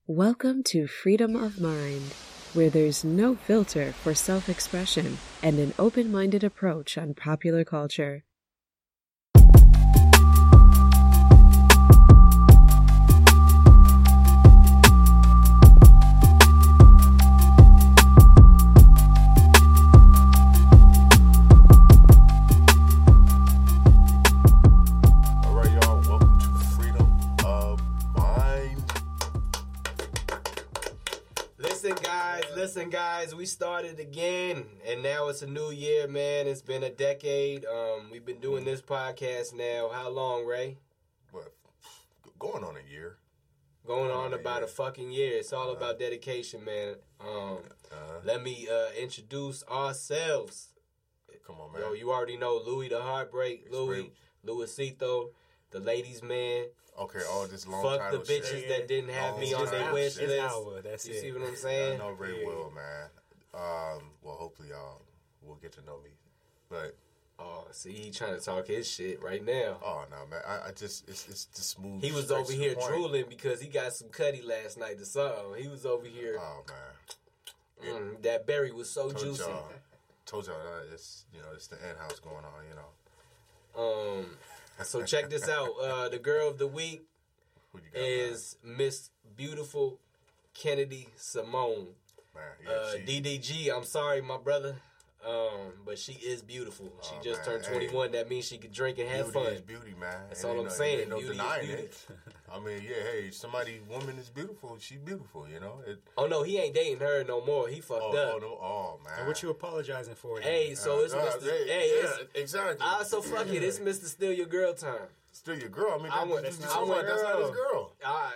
Welcome to Freedom of Mind, where there's no filter for self-expression and an open-minded approach on popular culture. Listen, guys, we started again, and now it's a new year, man. It's been a decade. We've been doing this podcast now. How long, Ray? What? Going on a year. Going on about a fucking year. It's all about dedication, man. Let me introduce ourselves. Come on, man. Yo, you already know Louis the Heartbreak, Louisito, the ladies' man. Okay, all this long Fuck title the bitches shit. that didn't have me on their wish list. That's you it. see what I'm saying? I know Ray will, man. Well, hopefully y'all will get to know me. But see, he trying to talk his shit right now. Oh no, man! I just it's the smooth. He was over here drooling because he got some cutty last night or something. He was over here. Oh man, that berry was so juicy. Told y'all it's it's the end house going on. So check this out. The girl of the week is Miss Beautiful Kennedy Simone. Man, DDG, I'm sorry, my brother. But she is beautiful. She just turned 21. That means she could drink and have beauty fun. Is beauty, man. That's all I'm saying. Ain't no beauty denying is beauty. it. I mean, woman is beautiful. She's beautiful, you know. Oh no, he ain't dating her no more. He fucked up. Oh man. And what you apologizing for? Hey, so it's Mr. Exactly. So fuck it. It's Mr. Steal Your Girl time. Still your girl. I mean, that's not his girl.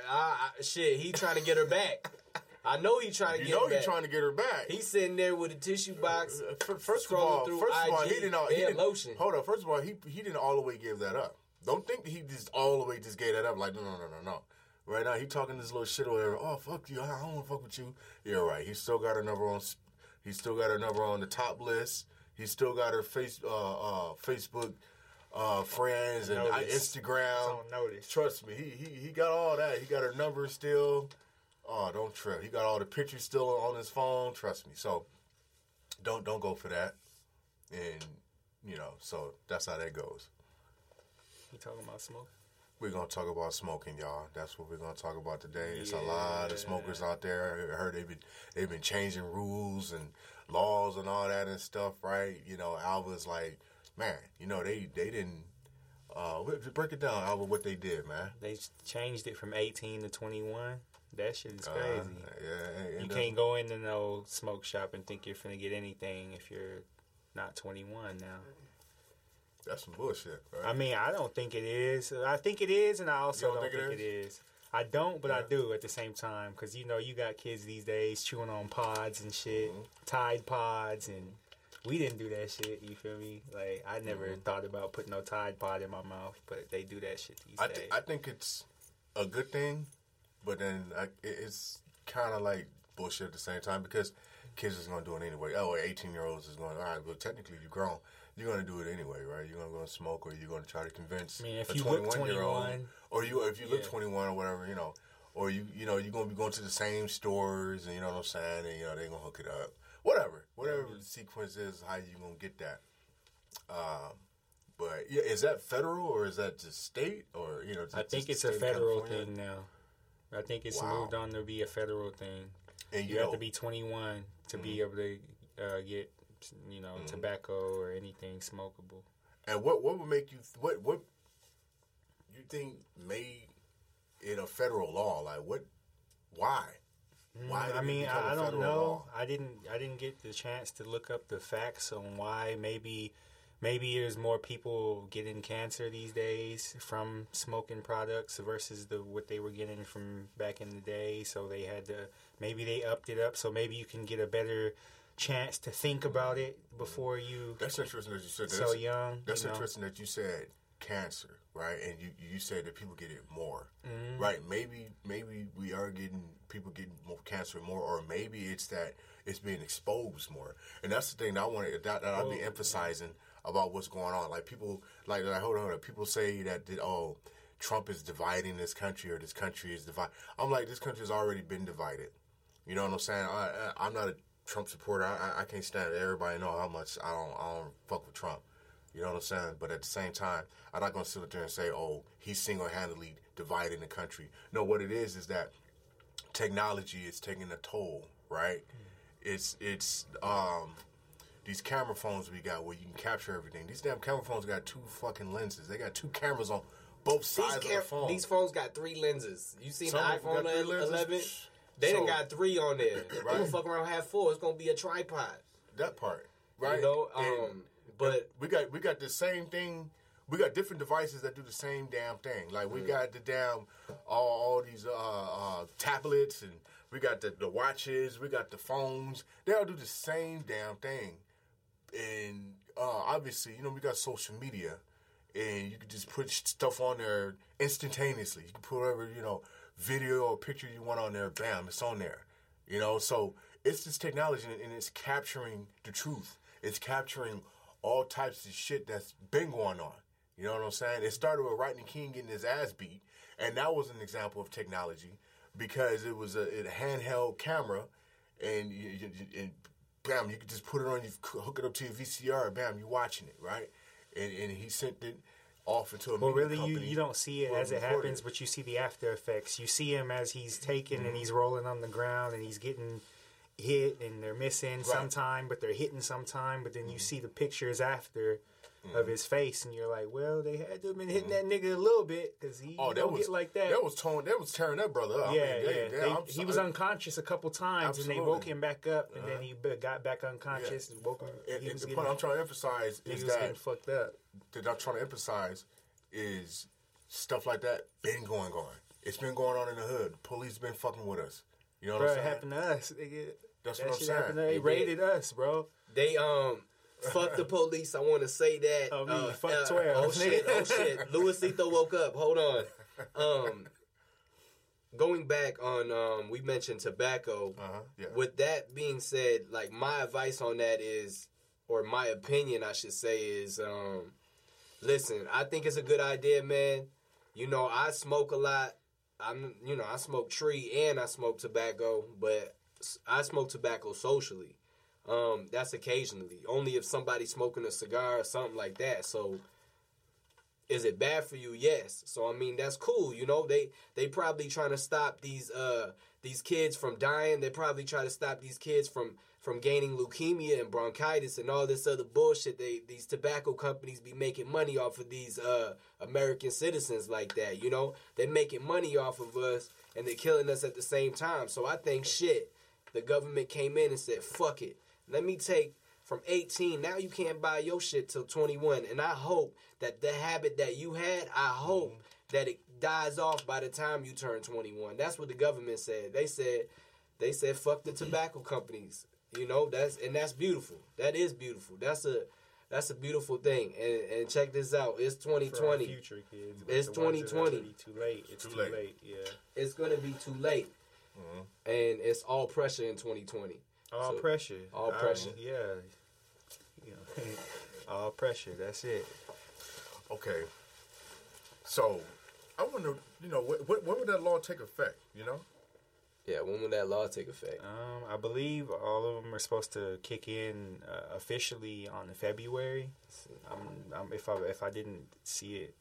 Shit, he trying to get her back. I know he trying to get her back. You know he trying to get her back. He's sitting there with a tissue box. First of all, he didn't. Lotion. Hold up. First of all, he didn't all the way give that up. Don't think that he just all the way just gave that up. Like no. Right now he talking this little shit or whatever. Oh fuck you! I don't want to fuck with you. Yeah, right. He still got her number on. He still got her number on the top list. He still got her Facebook. Friends and Instagram. Trust me, he got all that. He got her number still. Oh, don't trip. He got all the pictures still on his phone. Trust me. So don't go for that. And so that's how that goes. You talking about smoke? We're gonna talk about smoking, y'all. That's what we're gonna talk about today. It's a lot of smokers out there. I heard they've been changing rules and laws and all that and stuff, right? Alva's like, man, they didn't break it down, Alva, what they did, man. They changed it from 18 to 21. That shit is crazy. Yeah, you can't go into no smoke shop and think you're finna get anything if you're not 21 now. That's some bullshit, right? I mean, I don't think it is. I think it is, and I also don't think it is. I don't, but I do at the same time, because you got kids these days chewing on pods and shit, Tide Pods, and we didn't do that shit, you feel me? Like, I never thought about putting no Tide Pod in my mouth, but they do that shit these days. I think it's a good thing, but then it's kind of like bullshit at the same time, because kids is going to do it anyway. 18-year-olds is going, all right, but technically you're grown. You're going to do it anyway, right? You're going to go and smoke, or you're going to try to convince if a you 21-year-old, or if you look 21 or whatever, or you're going to be going to the same stores, and you know what I'm saying, and they're going to hook it up. Whatever the sequence is, how you going to get that. But yeah, is that federal or is that just state, or I think it's a federal thing now. I think it's moved on to be a federal thing. And you have to be 21 to be able to get tobacco or anything smokable. And what would make you what you think made it a federal law? Like why? Why? I don't know. Law? I didn't get the chance to look up the facts on why. Maybe there's more people getting cancer these days from smoking products versus what they were getting from back in the day. So they had to, maybe they upped it up. So maybe you can get a better chance to think about it before you. That's interesting that you said that. So young. That's interesting that you said cancer, right? And you said that people get it more, right? Maybe we are people getting more cancer more, or maybe it's that it's being exposed more. And that's the thing that I'll be emphasizing about what's going on. Like people, hold on. People say that Trump is dividing this country or this country is divided. I'm like, this country has already been divided. You know what I'm saying? I'm not a Trump supporter. I can't stand it. Everybody know how much I don't fuck with Trump. You know what I'm saying? But at the same time, I'm not going to sit there and say, oh, he's single-handedly dividing the country. No, what it is that technology is taking a toll, right? It's these camera phones we got where you can capture everything. These damn camera phones got 2 fucking lenses. They got 2 cameras on both sides of the phone. These phones got 3 lenses. You seen Some the of them got iPhone 3 lenses. 11? They done got 3 on there. Right. They gonna fuck around have 4. It's gonna be a tripod. That part, right? You know, but we got the same thing. We got different devices that do the same damn thing. Like we got the damn all these tablets, and we got the watches, we got the phones. They all do the same damn thing. And obviously, you know, we got social media, and you can just put stuff on there instantaneously. You can put whatever, you know, video or picture you want on there. Bam, it's on there. You know, so it's this technology, and it's capturing the truth. It's capturing all types of shit that's been going on. You know what I'm saying? It started with Rodney King getting his ass beat, and that was an example of technology because it was a handheld camera, and bam, you could just put it on, you hook it up to your VCR, bam, you're watching it, right? And he sent it off into a well, media really, company. you don't see it as it happens, but you see the after effects. You see him as he's taken and he's rolling on the ground and he's getting hit and they're missing sometime, but they're hitting sometime. But then you see the pictures after of his face, and you're like, well, they had to have been hitting that nigga a little bit because he don't get like that. That was tearing that brother up. He was unconscious a couple times, and they woke him back up, and then he got back unconscious and woke him. And the point I'm trying to emphasize is that getting fucked up. That I'm trying to emphasize is stuff like that been going on. It's been going on in the hood. Police been fucking with us. You know what I'm saying? It happened to us. That's what I'm saying. They raided us, bro. They fuck the police. I want to say that. Oh, me. Fuck 12. Oh shit. Luisito woke up. Hold on. Going back on, we mentioned tobacco. With that being said, like my advice on that is, or my opinion, I should say, is, listen. I think it's a good idea, man. You know, I smoke a lot. I smoke tree and I smoke tobacco, but I smoke tobacco socially. That's occasionally. Only if somebody's smoking a cigar or something like that. So, is it bad for you? Yes. So, I mean, that's cool. You know, they probably trying to stop these kids from dying. They probably try to stop these kids from gaining leukemia and bronchitis and all this other bullshit. These tobacco companies be making money off of these American citizens like that. You know, they're making money off of us and they're killing us at the same time. So, I think the government came in and said, fuck it. Let me take from 18. Now you can't buy your shit till 21. And I hope that the habit that you had, I hope that it dies off by the time you turn 21. That's what the government said. They said fuck the tobacco companies. You know, that's beautiful. That is beautiful. That's a beautiful thing. And check this out. It's 2020. For our future kids. It's 2020. Too late. It's too late. Yeah. It's gonna be too late. And it's all pressure in 2020. All pressure. Yeah. You know, all pressure. That's it. Okay. So, I wonder, you know, when would that law take effect, you know? Yeah, when will that law take effect? I believe all of them are supposed to kick in officially on February. If I didn't see it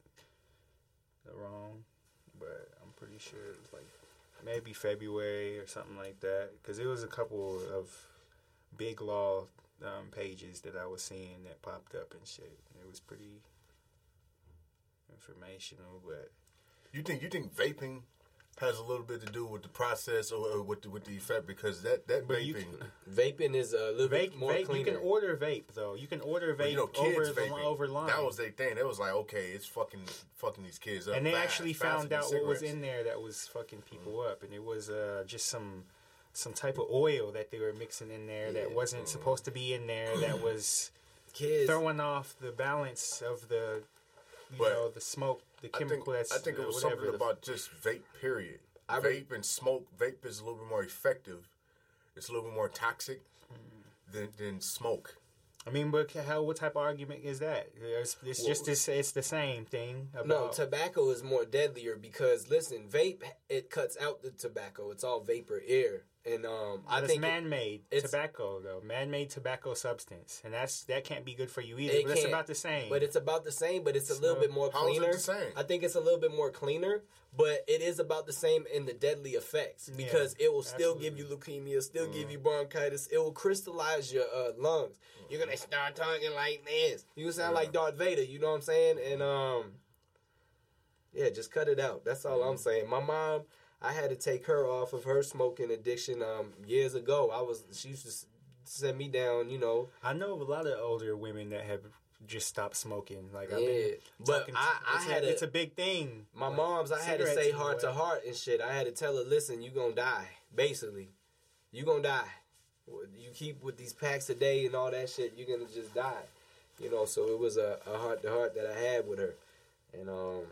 wrong, but I'm pretty sure it was like maybe February or something like that. Because it was a couple of big law pages that I was seeing that popped up and shit. It was pretty informational, but you think vaping has a little bit to do with the process or with the effect, because that vaping vaping is a little bit more cleaner. You can order vape though. You can order vape, over line. That was their thing. It was like, okay, it's fucking these kids up. And they actually found out what was in there that was fucking people up, and it was just some type of oil that they were mixing in there that wasn't supposed to be in there. That was throwing off the balance of the the smoke. The chemical I think it was something about just vape, period. Vape and smoke. Vape is a little bit more effective. It's a little bit more toxic than smoke. I mean, but what type of argument is that? It's just it's the same thing. No, tobacco is more deadlier because listen, vape it cuts out the tobacco. It's all vapor air, and I think man-made tobacco though, man-made tobacco substance, and that can't be good for you either. But it's about the same. But it's about the same, but it's a little bit more cleaner. How is it the same? I think it's a little bit more cleaner, but it is about the same in the deadly effects because it will still give you leukemia, still give you bronchitis. It will crystallize your lungs. You're gonna start talking like this. You sound like Darth Vader. You know what I'm saying? And just cut it out. That's all I'm saying. My mom, I had to take her off of her smoking addiction years ago. She used to send me down. You know, I know a lot of older women that have just stopped smoking. Like, it's a big thing. My mom's, I had to say heart to heart and shit. I had to tell her, listen, you gonna die. Basically, you gonna die. You keep with these packs a day and all that shit, you're gonna just die. You know, so it was a heart to heart that I had with her. And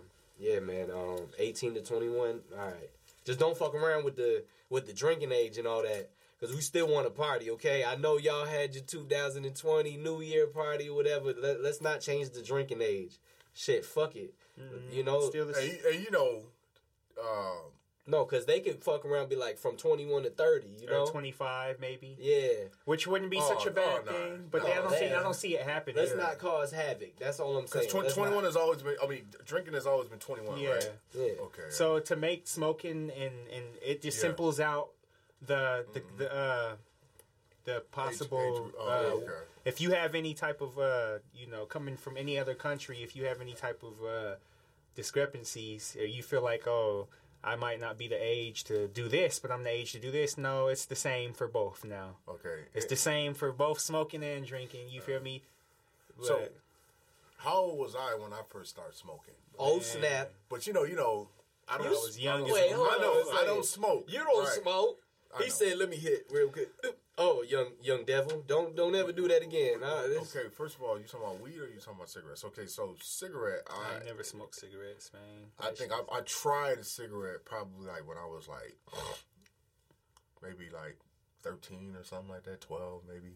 18 to 21. All right, just don't fuck around with the drinking age and all that. Because we still want to party, okay? I know y'all had your 2020 New Year party or whatever. Let's not change the drinking age. Shit, fuck it. You know? No, because they could fuck around and be like from 21 to 30, you know? Or 25, maybe. Yeah. Which wouldn't be such a bad thing. But I don't see it happening. Let's not cause havoc. That's all I'm saying. Because 21 has always been, drinking has always been 21, right? Yeah. Okay. So to make smoking and it just simples out the possible if you have any type of coming from any other country, if you have any type of discrepancies, or you feel like, oh, I might not be the age to do this, but I'm the age to do this. No, it's the same for both now. Okay. It's the same for both smoking and drinking. You feel me? So, how old was I when I first started smoking? Oh, snap. But I don't. I was young. I don't smoke. You don't smoke. He said, "Let me hit real quick." Oh, young devil, don't ever do that again. Okay, first of all, you talking about weed or you talking about cigarettes? Okay, so cigarette. I never smoked cigarettes, man. I think I tried a cigarette probably like when I was like maybe like 13 or something like that, 12 maybe.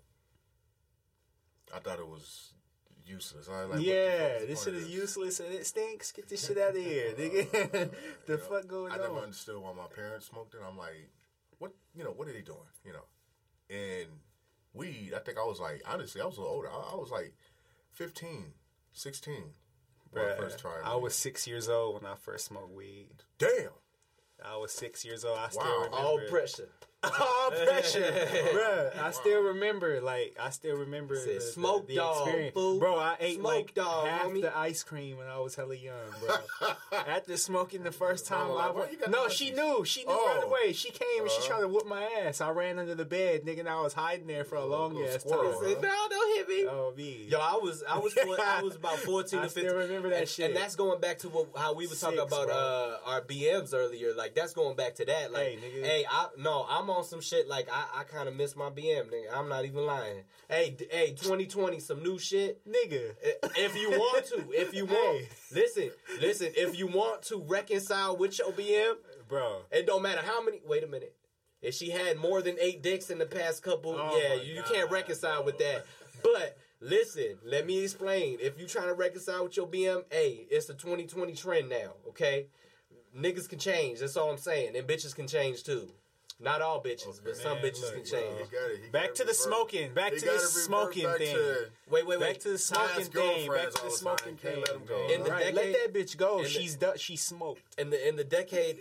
I thought it was useless. This shit is useless and it stinks. Get this shit out of here, nigga. The fuck going on? I never understood why my parents smoked it. I'm like, what are they doing? And weed, I think I was like, honestly, I was a little older. I was like 15, 16 when I first tried weed. I was 6 years old when I first smoked weed. Damn. I was 6 years old. I still remember. All pressure. All pressure. Bruh, I still remember the smoke the dog, experience. fool. Bro, I ate Smoke like dog, half homie. the ice cream when I was hella young, bro. After smoking the first time, she knew right away. She came and she tried to whoop my ass. I ran under the bed, nigga, and I was hiding there for a long ass time. Said, no, don't hit me. Oh, me. Yo, I was about 14 to 15. I still remember that shit. And that's going back to how we were talking about our BMs earlier. Like, that's going back to that. Like, hey, nigga. I'm on some shit. Like, I kind of miss my BM, nigga. I'm not even lying. Hey, 2020, some new shit. Nigga. If you want to. If you want. Listen. If you want to reconcile with your BM. Bro. It don't matter how many. Wait a minute. If she had more than 8 dicks in the past couple, you can't reconcile with that. But listen, let me explain. If you trying to reconcile with your BM, it's the 2020 trend now, okay? Niggas can change. That's all I'm saying. And bitches can change too. Not all bitches, but some bitches can change. Back to the smoking. Back to the smoking thing. Wait. Back to the smoking thing. Back to the smoking thing. Let that bitch go. She's done. She smoked. In the decade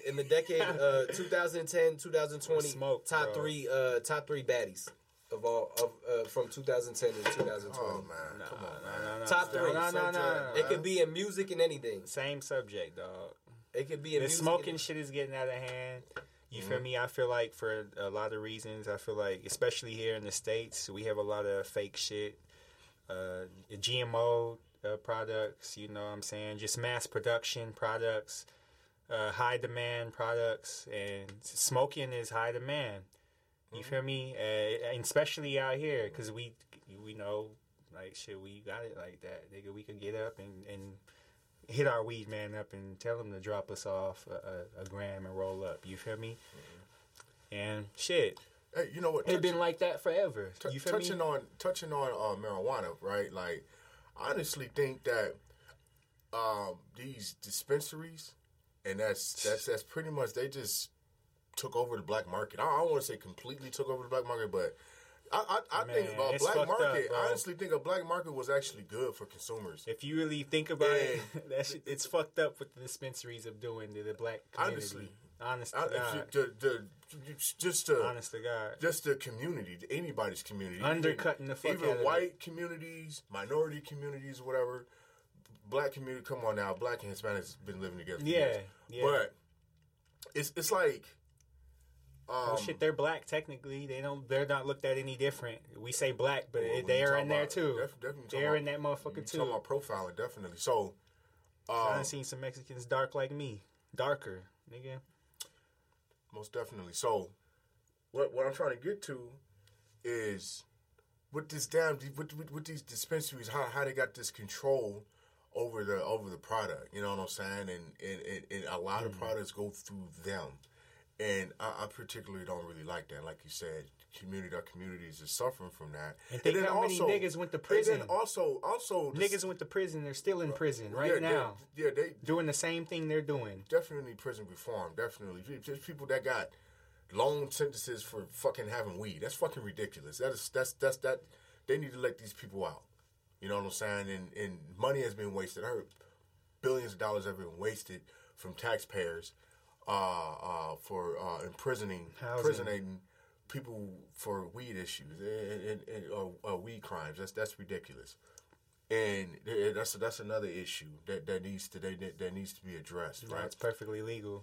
2010, 2020, top three baddies of all from 2010 to 2020. Oh man, come on, man. Top three. No. It could be in music and anything. Same subject, dog. It could be in music. The smoking shit is getting out of hand. You feel me? I feel like for a lot of reasons, I feel like, especially here in the States, we have a lot of fake shit. GMO products, you know what I'm saying? Just mass production products, high demand products, and smoking is high demand. You feel me? And especially out here, because we know, like, shit, we got it like that. Nigga, we could get up and hit our weed man up and tell him to drop us off a gram and roll up. You feel me? And shit. Hey, you know what? It's been like that forever. You feel touching me? on marijuana, right? Like, I honestly think that these dispensaries, and that's pretty much, they just took over the black market. I don't want to say completely took over the black market, but I think a black market. I honestly think a black market was actually good for consumers. If you really think about it, it's fucked up what the dispensaries are doing to the black community. Honest to God. Just the community, anybody's community, undercutting the fuck out of it. Even white communities, minority communities, whatever. Black community, come on now, black and Hispanics been living together for years. But it's like, shit, they're black technically. They're not looked at any different. We say black, but they're in there too. They're in that motherfucker too. Talking about profiling, definitely. So, I've seen some Mexicans dark like me, darker, nigga. Most definitely. So, what I'm trying to get to is with this with these dispensaries, how they got this control over the product. You know what I'm saying? And a lot of products go through them. And I particularly don't really like that. Like you said, our communities are suffering from that. And think how many niggas went to prison. And then also niggas went to prison. They're still in prison right now. They doing the same thing they're doing. Definitely prison reform. Definitely. There's people that got long sentences for fucking having weed. That's fucking ridiculous. That's they need to let these people out. You know what I'm saying? And money has been wasted. I heard billions of dollars have been wasted from taxpayers for imprisoning people for weed issues and weed crimes. That's ridiculous, and that's another issue that needs to be addressed. Right, it's perfectly legal.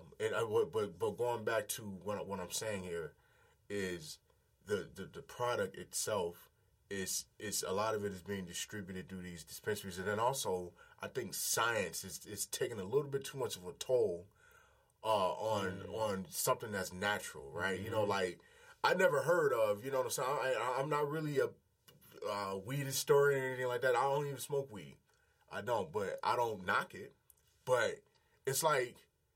But going back to what I'm saying here is the product itself is a lot of it is being distributed through these dispensaries, and then also I think science is taking a little bit too much of a toll on something that's natural, right? Mm-hmm. You know, like I never heard of, you know what I'm saying? I'm not really a weed historian or anything like that. I don't even smoke weed. I don't, but I don't knock it. But it's like,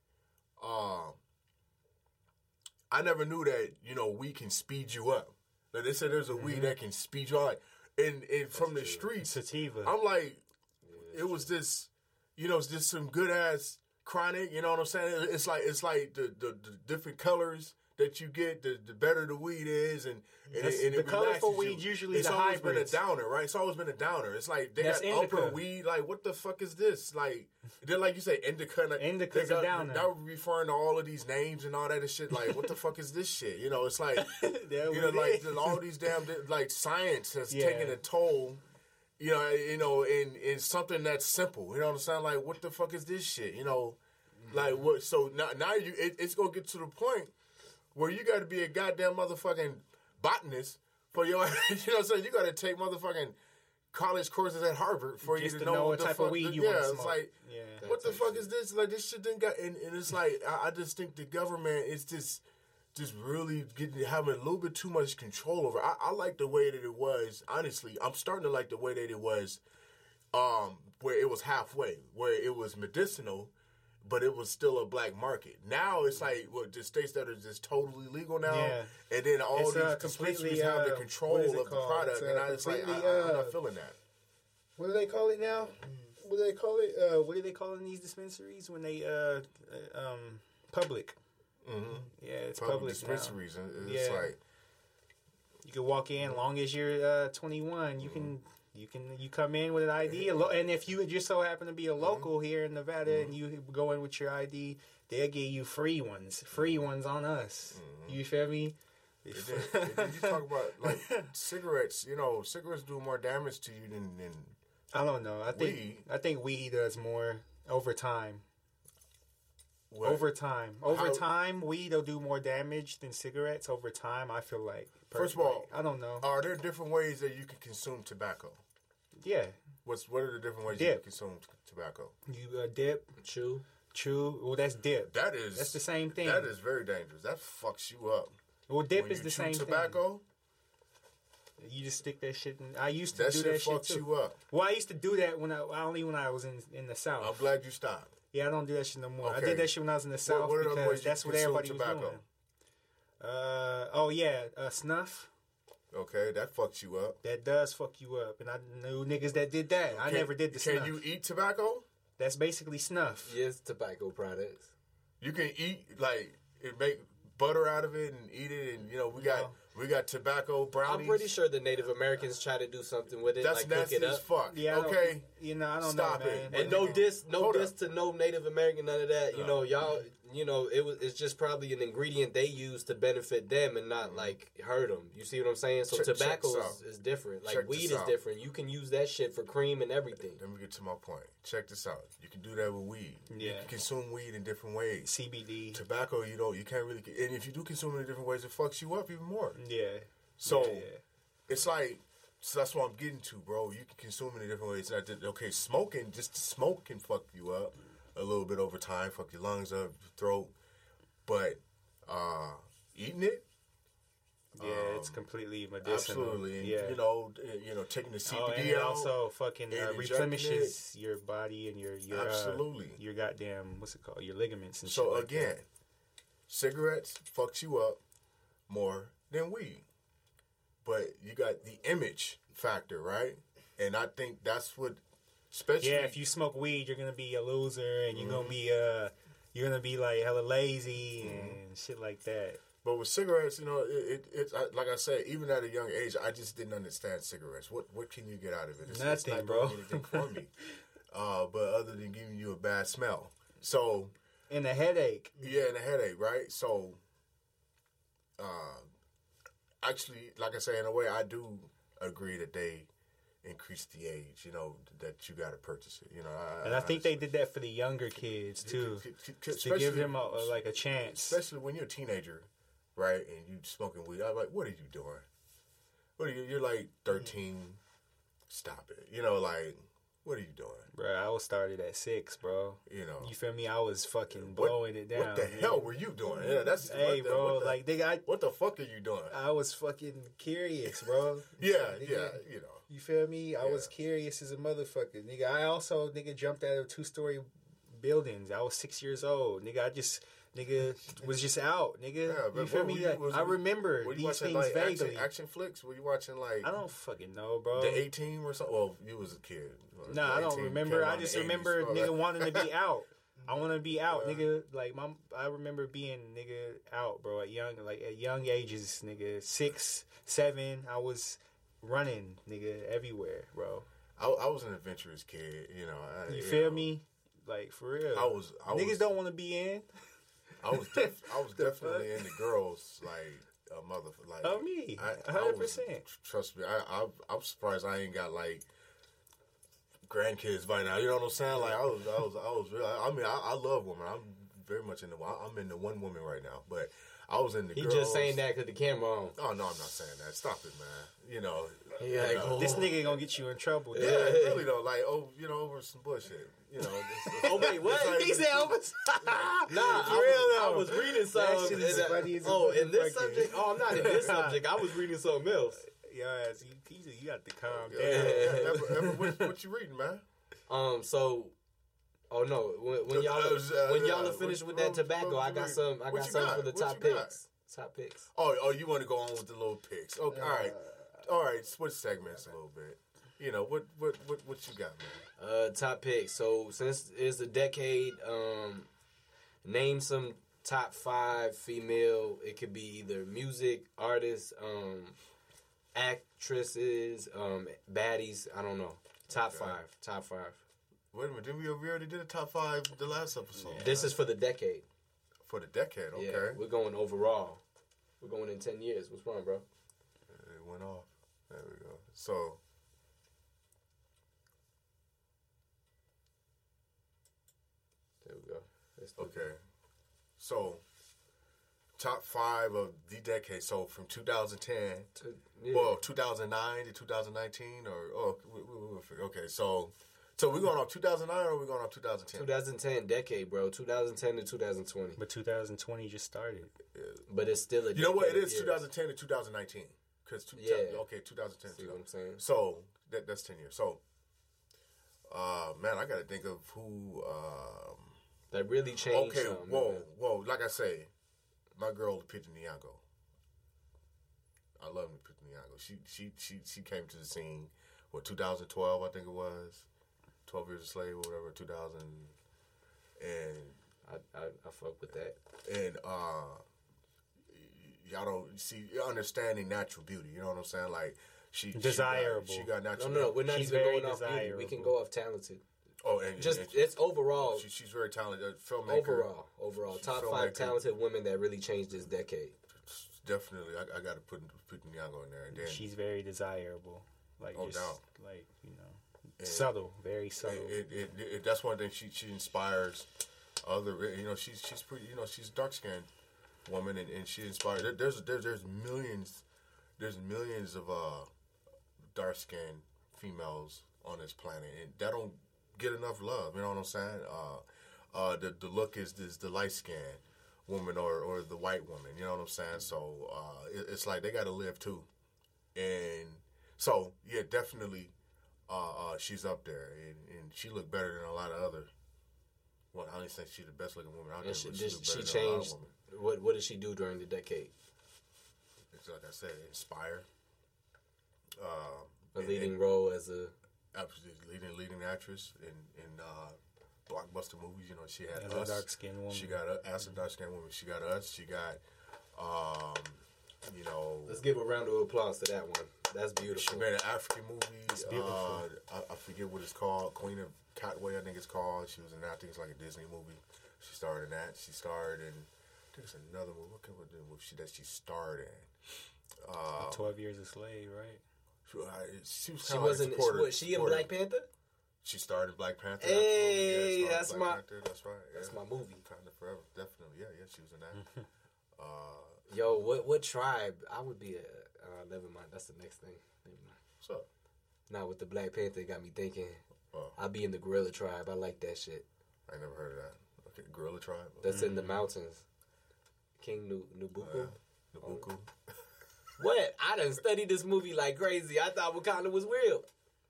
I never knew that, you know, weed can speed you up. Like they said there's a weed that can speed you up. And from the streets, sativa. I'm like, it was this, you know, it's just some good ass chronic, you know what I'm saying? It's like the different colors that you get, the better the weed is, and the colorful weed usually it's the always hybrids. been a downer, right? It's always been a downer. It's like they That's got indica. upper weed. Like what the fuck is this? Like then, like you say, indica. Indica's a downer. That would referring to all of these names and all that and shit. Like what the fuck is this shit? You know, it's like you know, like all these damn like science has taken a toll. You know, in something that's simple. You know what I'm saying? Like what the fuck is this shit? You know. Like what? So now it's gonna get to the point where you got to be a goddamn motherfucking botanist for your. You know what I'm saying? You got to take motherfucking college courses at Harvard for just you to know what the type fuck. of weed you want to smoke. It's like, what the fuck is this? Like this shit didn't got, and it's like I just think the government is just really having a little bit too much control over. I like the way that it was. Honestly, I'm starting to like the way that it was, where it was halfway, where it was medicinal. But it was still a black market. Now it's like the states that are just totally legal now, and then all these dispensaries have the control of the product, and I just like I'm not feeling that. What do they call it now? What do they call it? What do they call it in these dispensaries when they public? Mm-hmm. Yeah, it's public dispensaries. Now. It's like you can walk in long as you're 21. You can. You come in with an ID, and if you just so happen to be a local here in Nevada, and you go in with your ID, they'll give you free ones on us. You feel me? Did you talk about like cigarettes? You know, cigarettes do more damage to you than I don't know. I think weed does more over time. What? Over time, weed will do more damage than cigarettes. Over time, I feel like. First of all, I don't know. Are there different ways that you can consume tobacco? Yeah. What are the different ways you can consume tobacco? You dip, chew. Well, that's dip. That's the same thing. That is very dangerous. That fucks you up. Well, dip is the same tobacco, thing. You just stick that shit in. I used to do that shit fucks too. You up. Well, I used to do that when I was in the South. I'm glad you stopped. Yeah, I don't do that shit no more. Okay. I did that shit when I was in the South because that's what everybody was doing. Snuff. Okay, that fucks you up. That does fuck you up, and I knew niggas that did that. I never did the snuff. Can you eat tobacco? That's basically snuff. Yes, tobacco products. You can eat make butter out of it and eat it, and we got tobacco brownies. I'm pretty sure the Native Americans try to do something with it. That's like nasty cook it as up. fuck. Yeah, okay. I don't Stop know, man. it. And no diss to no Native American, none of that. You know, y'all. You know, it's just probably an ingredient they use to benefit them and not like hurt them. You see what I'm saying? So tobacco is different. Like weed is different. You can use that shit for cream and everything. Let me get to my point. Check this out. You can do that with weed. Yeah. You can consume weed in different ways. CBD. Tobacco, you can't really. And if you do consume it in different ways, it fucks you up even more. Yeah. So it's like. So that's what I'm getting to, bro. You can consume it in different ways. Okay, smoking, just smoke can fuck you up a little bit over time, fuck your lungs up, your throat. But eating it, it's completely medicinal. absolutely. And, yeah, taking the CBD and it out, also fucking replenishes your body and your absolutely your goddamn what's it called, your ligaments and so shit. So again, cigarettes fucks you up more than weed. But you got the image factor, right? And I think that's what, especially if you smoke weed, you're gonna be a loser, and you're gonna be like hella lazy and shit like that. But with cigarettes, it's like I said, even at a young age, I just didn't understand cigarettes. What can you get out of it? It's not bro. doing anything for me, but other than giving you a bad smell. So and a headache. Yeah, and a headache, right? So, actually, like I say, in a way, I do agree that they increase the age, that you got to purchase it. And I think they did that for the younger kids too, to give them a chance. Especially when you're a teenager, right, and you smoking weed. I'm like, what are you doing? You're like 13. Stop it. What are you doing? Bro, I was started at 6, bro. You feel me? I was fucking blowing it down. What the hell were you doing? Yeah, what the fuck are you doing? I was fucking curious, bro. Yeah. You feel me? I was curious as a motherfucker, nigga. I also jumped out of 2-story buildings. I was 6 years old, nigga. Was just out, nigga. Yeah, you feel me? I remember these things vaguely. Action flicks? Were you watching I don't fucking know, bro. The A-Team or something? Well, you was a kid. Nah, I don't remember. I just remember nigga wanting to be out. I want to be out, nigga. Like I remember being nigga out, bro. At young ages, nigga. 6, 7. I was running, nigga, everywhere, bro. I was an adventurous kid, You feel me? Like for real. Niggas don't want to be in. I was definitely into girls, like a mother. Like me, 100%. Trust me, I'm surprised I ain't got like grandkids by now. You know what I'm saying? Like I was real. I love women. I'm very much into. I'm into one woman right now, but I was into. He girls. just saying that because the camera on. Oh no, I'm not saying that. Stop it, man. This nigga gonna get you in trouble. Yeah, really though. Like over some bullshit. Oh wait, what? He said over. Nah, for real though. I was reading something. In this subject. Oh, I'm not in this subject. I was reading something else. Yeah, you got to calm down. What you reading, man? So. Oh no! When y'all are finished with that tobacco, I got some for the top picks. Top picks. Oh, you want to go on with the little picks? Okay, all right. Switch segments a little bit. What you got, man? Top picks. So since it's a decade, name some top 5 female. It could be either music artists, actresses, baddies. I don't know. Top 5. Wait a minute, didn't we already did a top 5 the last episode? This is for the decade. For the decade, okay. Yeah, we're going overall. We're going in 10 years. What's wrong, bro? It went off. There we go. So, there we go. Okay. So, top 5 of the decade. So, from 2010 to 2009 to 2019, okay. So we're going off 2009 or we're going off 2010? 2010 decade, bro. 2010 to 2020. But 2020 just started. Yeah. But it's still a decade. You know what? It is 2010 to 2019. Because 2010. See what I'm saying? So that's 10 years. So, man, I got to think of who. That really changed. Okay, whoa. Like I say, my girl, Lupita Nyong'o. I love Lupita Nyong'o. She came to the scene, 2012 I think it was, 12 Years a Slave or whatever, 2000, and I fuck with that. And y'all don't see understanding natural beauty. You know what I'm saying? Like desirable. She got natural. No, we're not She's even very going off beauty. desirable. We can go off talented. Oh, and It's overall. She's very talented. Filmmaker. Overall, top 5 talented women that really changed this decade. Definitely, I got to put Nyong'o in there. And then, she's very desirable. Like, no doubt. Like, subtle, very subtle. That's one thing. She inspires other. She's pretty. She's a dark skinned woman, and she inspires. There's millions. There's millions of dark skinned females on this planet, and that don't get enough love. You know what I'm saying? The look is the light skinned woman or the white woman. You know what I'm saying? So it's like they got to live too, and so yeah, definitely. She's up there, and she looked better than a lot of other. Well, I don't think she's the best looking woman out there. She changed. What did she do during the decade? It's like I said, inspire. A leading role as a absolutely leading actress in blockbuster movies. She had as Us. A dark skinned woman. She got as a dark skinned woman. She got Us. She got. Let's give a round of applause to that one. That's beautiful. She made an African movie. It's beautiful. I forget what it's called. Queen of Catway, I think it's called. She was in that. I think it's like a Disney movie. She starred in that. She starred in. I think it's another movie. What was the movie that she starred in? 12 Years a Slave, right? She was. She wasn't. Was she in Black Panther? She starred in Black Panther. Hey, that's my. Panther. That's right. That's my movie. Wakanda Forever. Definitely. Yeah. She was in that. Yo, what tribe? I would be a. Never mind. That's the next thing. Never mind. What's up? Now with the Black Panther, it got me thinking. Oh. I'll be in the gorilla tribe. I like that shit. I ain't never heard of that. Okay, gorilla tribe. That's in the mountains. King Nabucco. Nabucco. What? I done studied this movie like crazy. I thought Wakanda was real.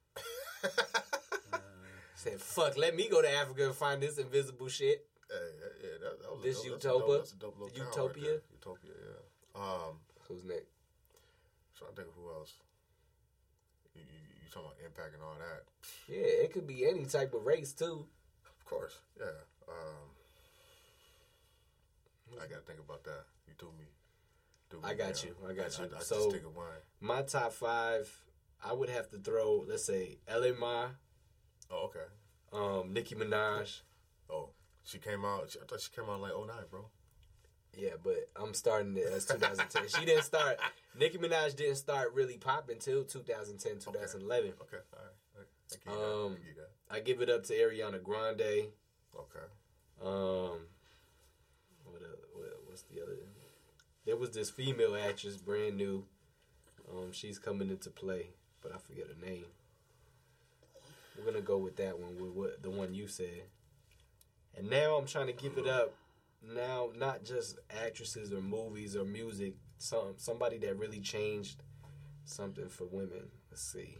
Said, fuck, let me go to Africa and find this invisible shit. Hey, yeah, that was this Utopia. Utopia. Utopia, right Utopia, yeah. Who's next? Trying to think of who else. You talking about impact and all that? Yeah, it could be any type of race too. Of course, yeah. I gotta think about that. You threw me. I got you. I so just think of one. My top 5, I would have to throw. Let's say Ella Mai. Oh, okay. Nicki Minaj. Oh, she came out. I thought she came out like 09, bro. Yeah, but I'm starting it as 2010. She didn't start. Nicki Minaj didn't start really popping until 2010, 2011. Okay, all right. I give it up to Ariana Grande. Okay. What's the other? There was this female actress, brand new. She's coming into play, but I forget her name. We're gonna go with that one, with the one you said. And now I'm trying to give it up. Now, not just actresses or movies or music. Somebody that really changed something for women. Let's see.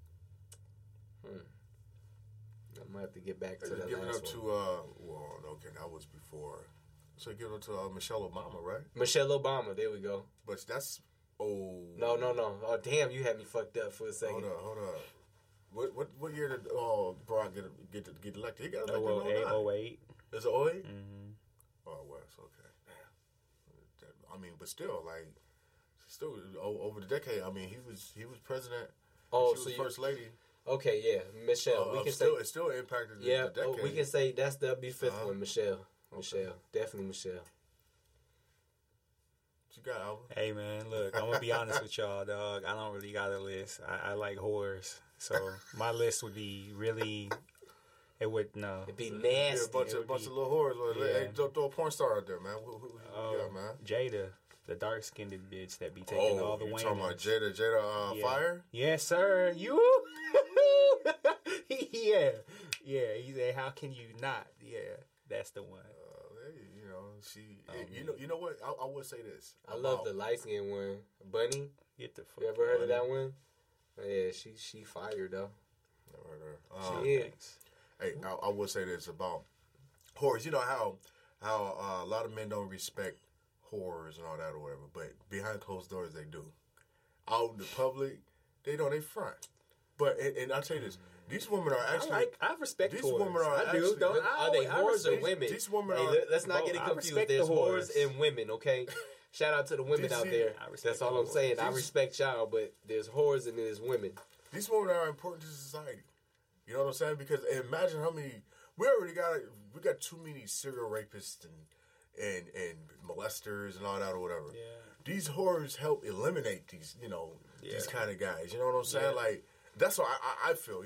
I might have to get back to that give it up last to that was before. So give it up to Michelle Obama, right? Michelle Obama. There we go. But that's No. Oh, damn! You had me fucked up for a second. Hold up. What year did Barack get elected? He got elected in 08. Is it 08? Mm-hmm. Oh, it was okay. Damn. I mean, but still, over the decade. I mean, he was president. Oh, she was first lady. Okay, yeah, Michelle. We can it still impacted the decade. We can say that'll be fifth one, Michelle. Okay. Michelle, definitely Michelle. What you got, Alvin? Hey man, look, I'm gonna be honest with y'all, dog. I don't really got a list. I like horrors, so my list would be really. It'd be nasty. Yeah, a bunch of little horrors. Hey, throw a porn star out there, man. Who you got, man? Jada, the dark skinned bitch that be taking all the wings. You talking about Jada Fire? Yes, sir. You? Yeah. He said, "How can you not?" Yeah, that's the one. You know what? I would say this. I love the light skinned one, Bunny. Get the fuck. You ever heard of that one? Yeah, she fired though. Never heard of her. She is. Hey, I would say this about horrors. You know how a lot of men don't respect horrors and all that or whatever, but behind closed doors they do. out in the public, they front. But and I'll tell you this. These women are actually. I respect these whores. women are Are they whores or women? These women are. Let's not get it confused. There's whores and women. Okay. Shout out to the women out there. That's all I'm saying. I respect y'all, but there's whores and there's women. These women are important to society. You know what I'm saying? Because imagine how many we got too many serial rapists and molesters and all that or whatever. Yeah. These whores help eliminate these these kind of guys. You know what I'm saying? Yeah. Like that's what I feel.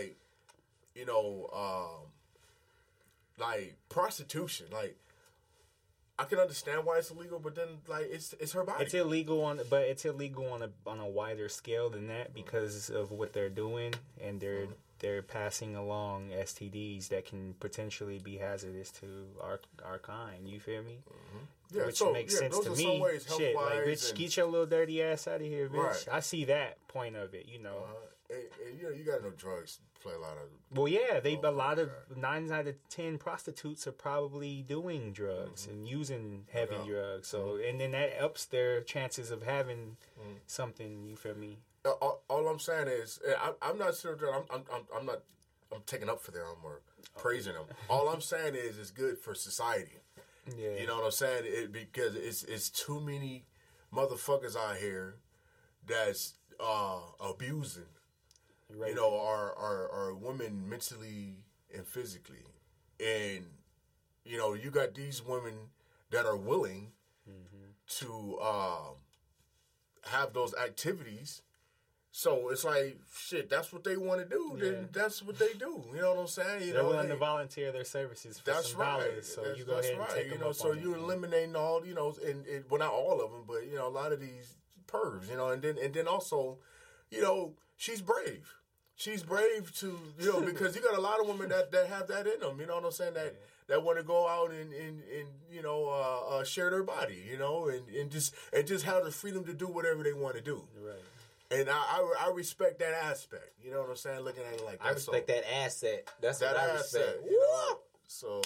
Like prostitution. Like I can understand why it's illegal, but then like it's her body. It's illegal on a wider scale than that because of what they're doing, and they're passing along STDs that can potentially be hazardous to our kind. You feel me? Mm-hmm. Yeah, which makes sense to me. Shit, like bitch, get your little dirty ass out of here, bitch. Right. I see that point of it. And you got no drugs play a lot of. Well, yeah, a lot of 9 out of 10 prostitutes are probably doing drugs and using heavy drugs. So, and then that ups their chances of having something. You feel me? All I'm saying is, I'm not sure that I'm taking up for them or praising them. All I'm saying is, it's good for society. Yeah, you know what I'm saying? Because it's too many motherfuckers out here that's abusing. Right. Our women mentally and physically. And, you got these women that are willing to have those activities. So it's like, shit, that's what they want to do. Yeah. Then that's what they do. You know what I'm saying? They're willing to volunteer their services for some dollars. So you go ahead and take them up so on you're eliminating all, and well, not all of them, but, a lot of these pervs, and then also, she's brave. She's brave to, because you got a lot of women that have that in them, you know what I'm saying? That want to go out and share their body, and just have the freedom to do whatever they want to do. Right. And I respect that aspect. You know what I'm saying? Looking at it like that. I respect that asset. That's that what I respect. So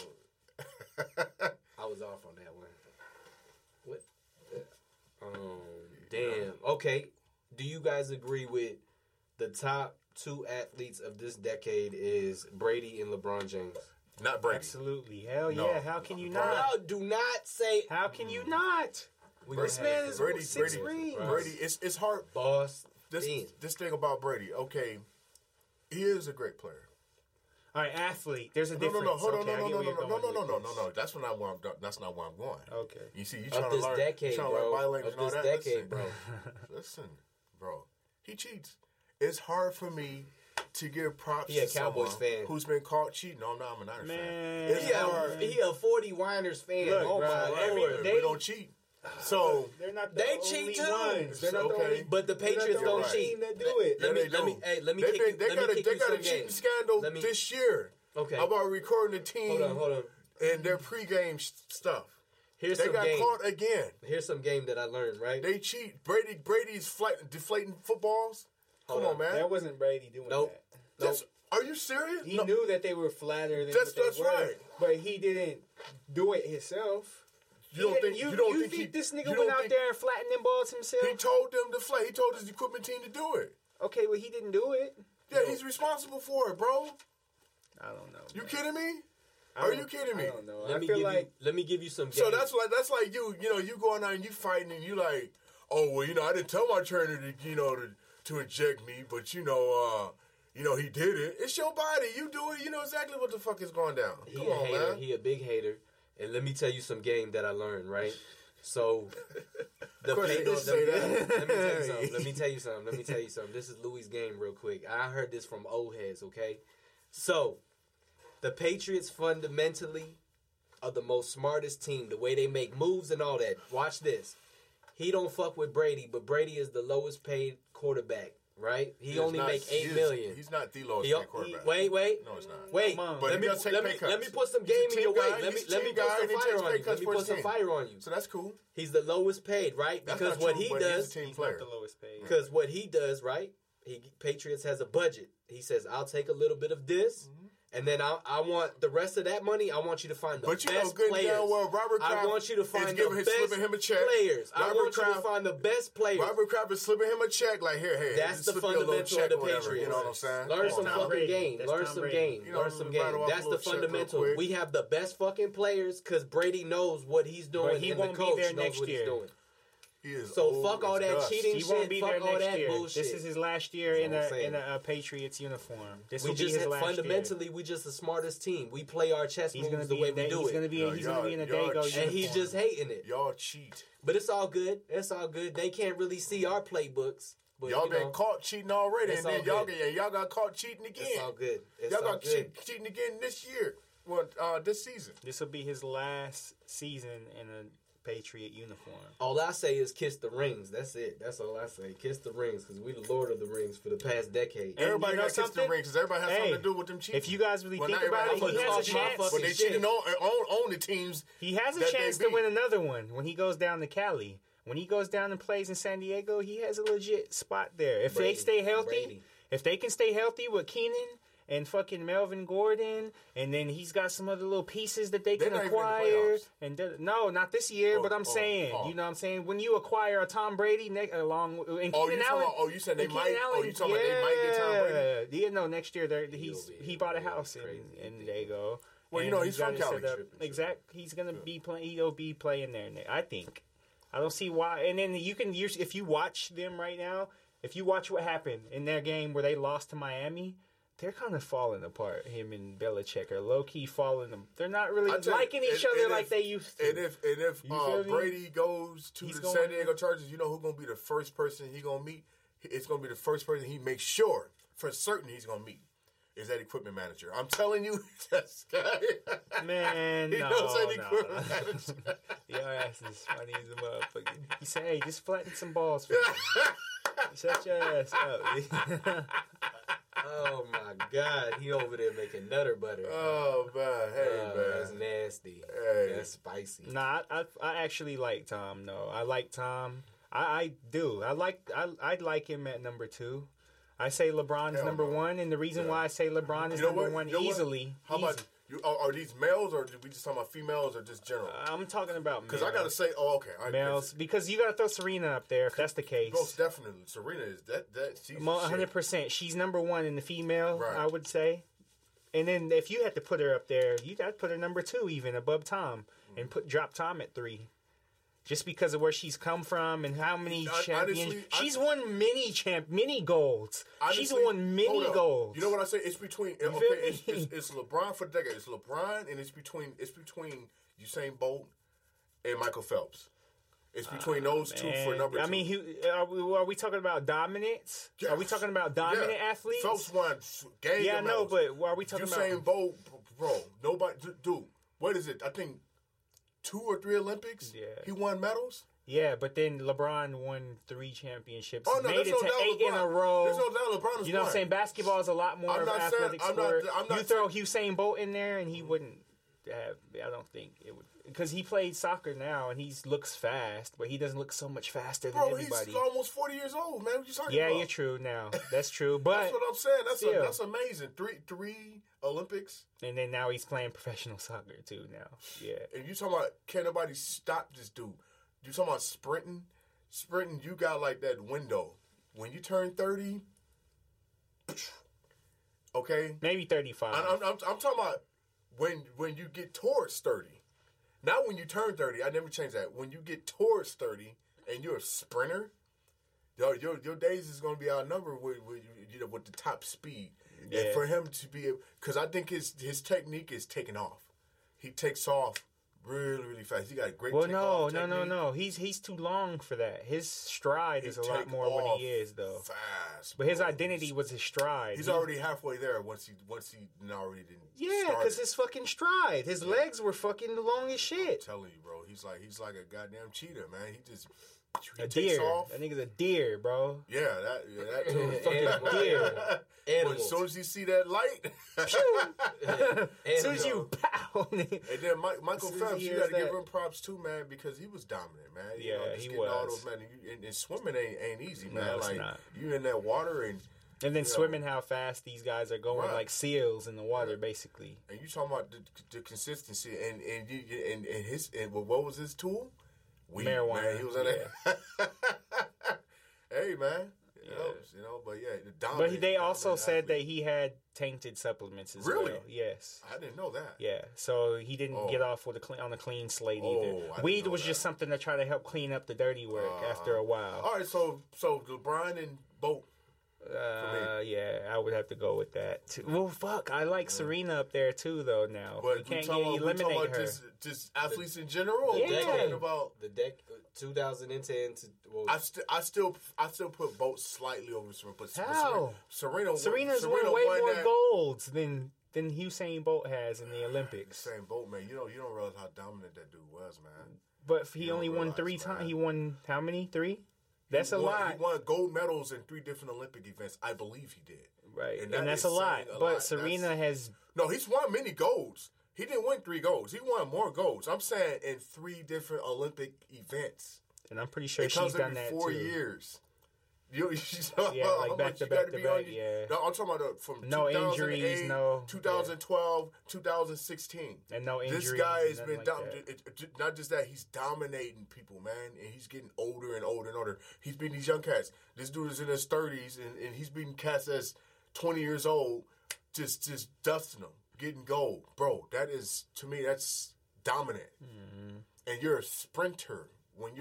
I was off on that one. What? Damn. Okay. Do you guys agree with the top 2 athletes of this decade is Brady and LeBron James? Not Brady. Absolutely. Hell yeah. No. How can you not? No, do not say. How can you not? This man is Brady, 6 rings. Brady, it's hard. Boss. This thing about Brady, okay, he is a great player. All right, athlete. There's a difference. No. That's not where I'm going. Okay. You see, you trying to learn. Decade, you trying to learn my language and all that. Decade, bro. Listen, bro. He cheats. It's hard for me to give props to Cowboys fan who's been caught cheating. No, I'm a Niners fan. It's hard. He a 40 Winers fan. Look, oh my Lord. We don't cheat. So they're not they cheat too. They're not okay. But the Patriots don't cheat. That do it. Let me kick they got a cheating scandal this year. Okay. About recording the team. Hold on. And their pregame stuff. They got caught again. Here's some game that I learned. Right. They cheat. Brady's deflating footballs. Come on, man. That wasn't Brady doing that. Are you serious? He knew that they were flatter than what they were. Right. But he didn't do it himself. You think this nigga went out there and flattened them balls himself? He told them to flat. He told his equipment team to do it. Okay, well, he didn't do it. Yeah, he's responsible for it, bro. I don't know. You kidding me? Are you kidding me? I don't know. Let me give you some games. So that's like you going out and you fighting and you like, oh, well, I didn't tell my trainer to inject me, but he did it. It's your body. You do it. You know exactly what the fuck is going down. Come on, man. He a big hater. And let me tell you some game that I learned, right? So, let me tell you something. This is Louis' game real quick. I heard this from old heads, okay? So, the Patriots fundamentally are the most smartest team. The way they make moves and all that. Watch this. He don't fuck with Brady, but Brady is the lowest paid quarterback. Right? He only make $8 million. He's not the lowest paid quarterback. Wait. No, it's not. Wait. But let me put some game in your way. Let me put some fire on you. So that's cool. He's the lowest paid, right? Because what he does, he's not the lowest paid. Because what he does, right? Patriots has a budget. He says, I'll take a little bit of this, And then I want the rest of that money. I want you to find the best players. Robert Kraft I want you to find the best slipping him a check. Players. I want you to find the best players. Robert Kraft is slipping him a check. Like here. That's the fundamental of the Patriots. You know what I'm saying? Learn some fucking game. Learn some game. Learn some game. That's the fundamental. We have the best fucking players because Brady knows what he's doing. But he and won't the coach be there knows next what year. He's doing. So fuck all that cheating shit. He won't be there next year. Bullshit. This is his last year in a Patriots uniform. This will be his last fundamentally, year. we just the smartest team. We play our chess moves the way we do it. He's gonna be in a Dago uniform. And he's just hating it. Y'all cheat. But it's all good. It's all good. They can't really see our playbooks. But, y'all been caught cheating already, and then y'all got caught cheating again. It's all good. Y'all got cheating again this year. Well, this season. This will be his last season in a Patriot uniform. All I say is kiss the rings. That's it. That's all I say. Kiss the rings because we the Lord of the rings for the past decade. Everybody got to kiss the rings because everybody has something to do with them cheating. If you guys really think about it, he has a chance. But they cheating on the teams. He has a chance to win another one when he goes down to Cali. When he goes down and plays in San Diego, he has a legit spot there. If they stay healthy, if they can stay healthy with Keenan and fucking Melvin Gordon, and then he's got some other little pieces that they can acquire. And no, not this year, but I'm saying, you know what I'm saying? When you acquire a Tom Brady along with Keenan Allen. You said they might. You talking about they might get Tom Brady? Yeah, no, next year he bought a house in Dago. Well, he's from Cali. Exactly. He's gonna be playing. He'll be playing there. I think. I don't see why. And then you can use, if you watch them right now, if you watch what happened in their game where they lost to Miami, they're kind of falling apart. Him and Belichick are low key falling. They're not really liking each other like they used to. And if Brady goes to the San Diego Chargers, you know who's gonna be the first person he gonna meet? It's gonna be the first person he makes sure for certain he's gonna meet. Is that equipment manager? I'm telling you, this guy. Man, he knows that equipment manager. Your ass is funny as a motherfucker. He said, "Hey, just flatten some balls for me." Shut your ass up. Oh my God, he over there making nutter butter. Oh man, hey man, that's nasty. Hey. That's spicy. Nah, I actually like Tom. No, I like Tom. I do. I like him at number 2. I say LeBron's number 1, and the reason why I say LeBron is number 1 easily. How about you? Are these males, or did we just talking about females, or just general? I'm talking about males. Because I gotta say, males. Because you gotta throw Serena up there if that's the case. Most definitely, Serena is that. She's 100%. She's number 1 in the female. Right. I would say. And then if you had to put her up there, you'd have to put her number 2 even above Tom, and drop Tom at 3. Just because of where she's come from and how many champions. She's won many golds. Honestly, she's won many golds. You know what I say? It's between it's LeBron for the decade. It's LeBron, and it's between Usain Bolt and Michael Phelps. It's between those two for number 2. I mean, are we talking about dominance? Yes. Are we talking about dominant athletes? Phelps won game. Yeah, no, but are we talking about Usain Bolt, bro? Nobody, dude. What is it? I think 2 or 3 Olympics. Yeah. He won medals. Yeah, but then LeBron won 3 championships. Oh, no, made it to 8 in a row. There's no doubt LeBron is You know what I'm saying? Basketball is a lot more of an athletic sport. You throw Usain Bolt in there, and he wouldn't have. I don't think it would, because he played soccer now, and he looks fast, but he doesn't look so much faster than everybody. He's almost 40 years old, man. What you talking about? Yeah, you're true. Now that's true, but that's what I'm saying. That's amazing. Three Olympics, and then now he's playing professional soccer too. Now, yeah. And you talking about can nobody stop this dude? You talking about sprinting? Sprinting, you got like that window when you turn 30. Okay, maybe 35. I'm talking about when you get towards 30. Not when you turn 30. I never change that. When you get towards 30 and you're a sprinter, your days is going to be outnumbered with the top speed. Yeah. And for him to be, because I think his technique is taking off. He takes off really, really fast. He got a great technique. No. He's too long for that. His stride is a lot more what he is, though. Fast. But his identity was his stride. He's already halfway there once he already didn't. Yeah, because his fucking stride. His legs were fucking long as shit. I'm telling you, bro. He's like a goddamn cheetah, man. He just a deer. That nigga's a deer, bro. Yeah, that too. Fucking deer. As soon as you see that light, as soon as you pow. And then Michael Phelps, you got to give him props too, man, because he was dominant, man. Yeah, he was. All those, man, and swimming ain't easy, man. No, like not. you in that water, and And then swimming, how fast these guys are going, like seals in the water, basically. And you talking about the consistency, and what was his tool? Weed, marijuana. Man. He was in there. Hey, man. But the dominant. But they also said that he had tainted supplements as well. Yes. I didn't know that. Yeah, so he didn't get off with on a clean slate either. Weed was just something to try to help clean up the dirty work after a while. All right, so LeBron and Bolt. Yeah, I would have to go with that too. Well, fuck, I like Serena up there too, though. Now, but you can't eliminate her. Just athletes in general. Yeah, about the 2010 to. Well, I still put Bolt slightly over Serena. But how? Serena's won way more golds than Usain Bolt has in the Olympics. Usain Bolt, man, you don't realize how dominant that dude was, man. But he only won 3 times. He won how many? 3. That's a lot. He won gold medals in 3 different Olympic events. I believe he did. Right, and that's a lot. But Serena has... No, he's won many golds. He didn't win 3 golds. He won more golds. I'm saying in 3 different Olympic events. And I'm pretty sure she's done that 4 too. years. Like back to back. Yeah. No, I'm talking about from no injuries, 2012, 2016, and no injuries. This guy has been not just that, he's dominating people, man, and he's getting older and older and older. He's beating these young cats. This dude is in his 30s, and he's beating cats that's 20 years old, just dusting them, getting gold, bro. That is, to me, that's dominant. Mm-hmm. And you're a sprinter. When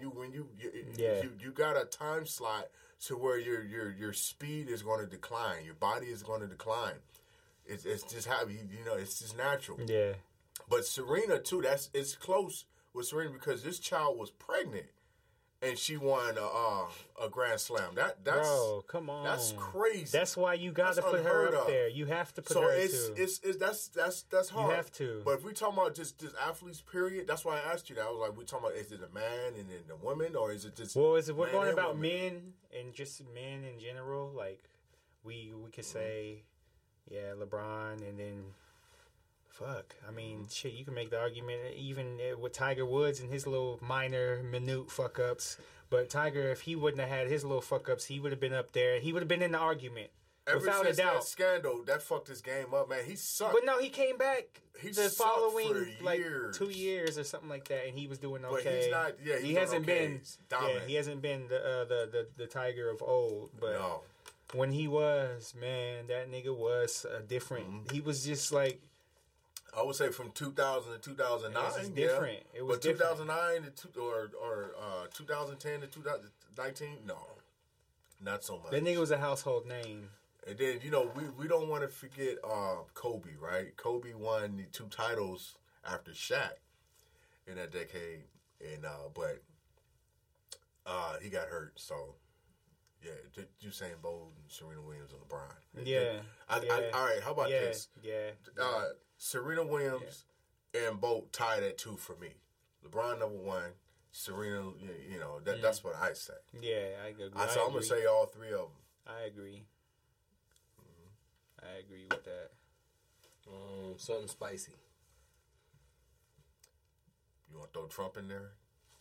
you got a time slot to where your speed is going to decline, your body is going to decline. It's just how it's just natural. Yeah. But Serena too. It's close with Serena because this child was pregnant, and she won a Grand Slam. That's bro, come on. That's crazy. That's why you got to put her up there. You have to put her too. That's hard. You have to. But if we talking about just athletes, period, that's why I asked you that. I was like, we talking about, is it a man and then the woman, or is it just? Well, we're going about men and just men in general. Like we could say, yeah, LeBron, and then. Fuck. I mean, shit, you can make the argument even with Tiger Woods and his little minute fuck-ups. But Tiger, if he wouldn't have had his little fuck-ups, he would have been up there. He would have been in the argument. Without a doubt. That scandal, that fucked his game up, man. He sucked. But no, he came back the following for years. 2 years or something like that, and he was doing okay. But he's not. Yeah, he hasn't been. Yeah, he hasn't been the Tiger of old. But no. When he was, man, that nigga was different. Mm-hmm. He was just like. I would say from 2000 to 2009, it was different. Yeah. It was but 2009 to 2010 to 2019, no, not so much. That nigga was a household name. And then we don't want to forget Kobe, right? Kobe won the 2 titles after Shaq in that decade, and but he got hurt, so. Yeah, Usain Bolt and Serena Williams and LeBron. Yeah. All right, how about this? Yeah. Serena Williams and Bolt tied at 2 for me. LeBron number 1, Serena, that's what I say. Yeah, I agree. I'm going to say all 3 of them. I agree. I agree with that. Something spicy. You want to throw Trump in there?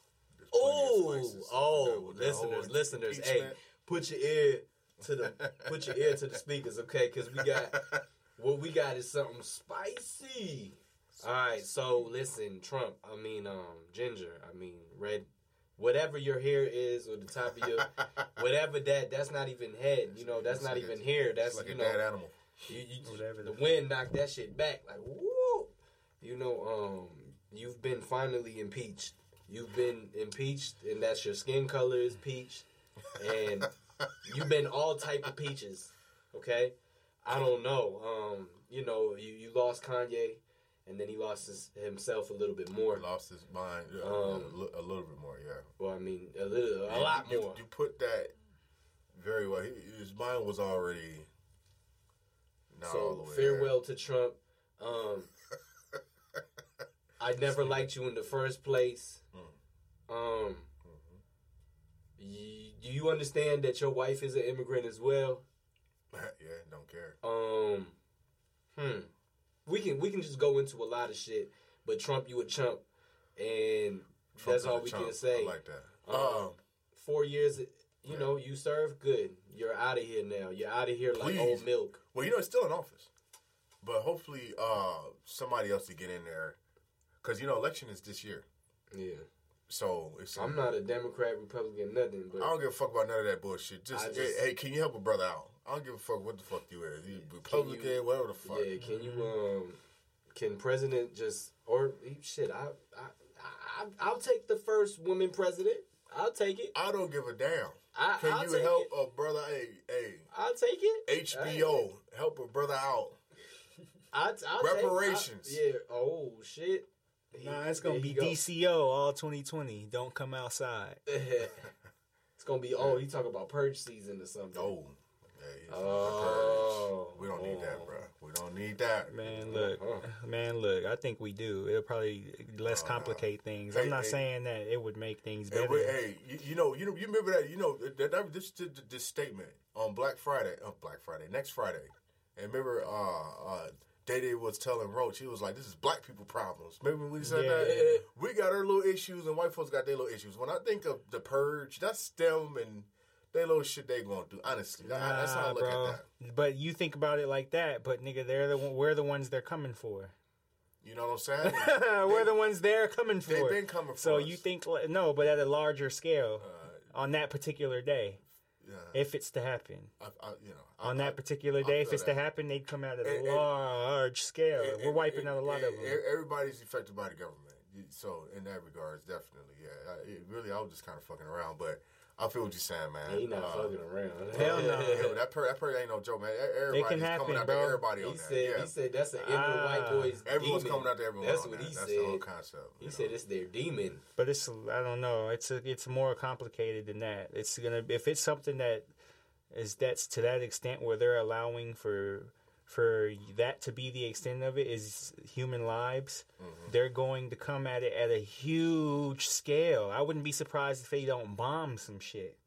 Listeners, hey, put your ear to the speakers, okay? Because what we got is something spicy. All right, so listen, Trump. I mean, Ginger. I mean, Red. Whatever your hair is, or the top of your, whatever that's not even head. That's not even hair. That's like a dead animal. The wind knocked that shit back like whoa. You've been finally impeached. You've been impeached, and that's your skin color is peach, and you've been all type of peaches. Okay, I don't know. You lost Kanye, and then he lost himself a little bit more. He lost his mind a little bit more. Yeah. Well, I mean, a lot more. You put that very well. His mind was already not all the way. Farewell to Trump. I never liked you in the first place. Do you understand that your wife is an immigrant as well? Yeah, don't care. We can just go into a lot of shit, but Trump, you a chump, and Trump that's all we can say. I like that. 4 years, you know, you serve good. You're out of here now. You're out of here like old milk. Well, you know, it's still in office. But hopefully somebody else to get in there. Because, you know, election is this year. Yeah. So I'm not a Democrat, Republican, nothing. But I don't give a fuck about none of that bullshit. Just hey, can you help a brother out? I don't give a fuck what the fuck you is. You Republican, whatever the fuck. Yeah, can you can president just or shit? I'll take the first woman president. I'll take it. I don't give a damn. Can I'll you help a brother? Hey, I'll take it. HBO, help a brother out. I'll reparations. Yeah. Oh shit. Nah, it's gonna be DCO all 2020. Don't come outside. It's gonna be you talking about purge season or something? Oh. Purge. We don't need that, bro. We don't need that. Man, look. I think we do. It'll probably less complicate things. I'm not saying that it would make things better. You remember that? You know this statement on next Friday, and remember, Day was telling Roach, he was like, "This is black people problems." Remember when he said that? Yeah. We got our little issues, and white folks got their little issues. When I think of the purge, that's them and they little shit they gonna do. Honestly, that's how I look at that. But you think about it like that, but nigga, we're the ones they're coming for. You know what I'm saying? We're the ones they're coming for. They've been coming for. So us. You think no, but at a larger scale on that particular day. Yeah. If it's to happen, on that particular day, if it's to happen, they'd come out at a large scale. We're wiping out a lot of them. Everybody's affected by the government, so in that regard, definitely, yeah. I was just kind of fucking around, but I feel what you're saying, man. Yeah, he not fucking around. Hell no. That purge ain't no joke, man. Everybody's coming out to everybody on that. He said that's an inner white boy's Everyone's demon. coming out to everyone. That's what he said. That's the whole concept. He said it's their demon. But I don't know. It's more complicated than that. It's if it's something that's to that extent where they're allowing for that to be the extent of it is human lives. Mm-hmm. They're going to come at it at a huge scale. I wouldn't be surprised if they don't bomb some shit.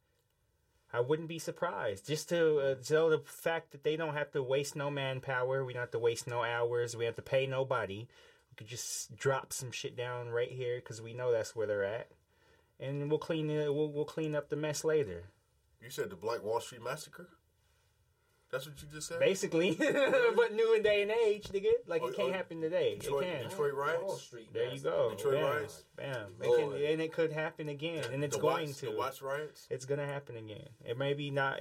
I wouldn't be surprised. Just to tell the fact that they don't have to waste no manpower. We don't have to waste no hours. We have to pay nobody. We could just drop some shit down right here because we know that's where they're at, and we'll clean it. We'll clean up the mess later. You said the Black Wall Street Massacre? That's what you just said? Basically. But new in day and age, nigga. Like, it can't happen today. Detroit, it can. Detroit riots? There you go. Detroit riots? Bam. And it could happen again. And it's going to. The Watts riots? It's going to happen again. It may be not